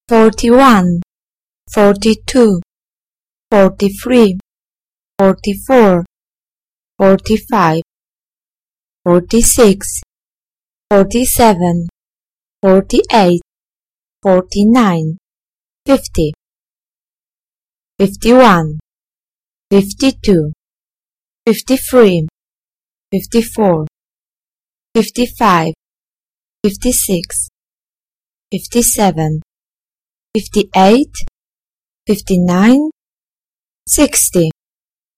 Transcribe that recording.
41, 42, 43, 44, 45, 46, 47, 48, 49, 50, 51, 52, 53, 54, 55, 56, 57, 58, 59, 60.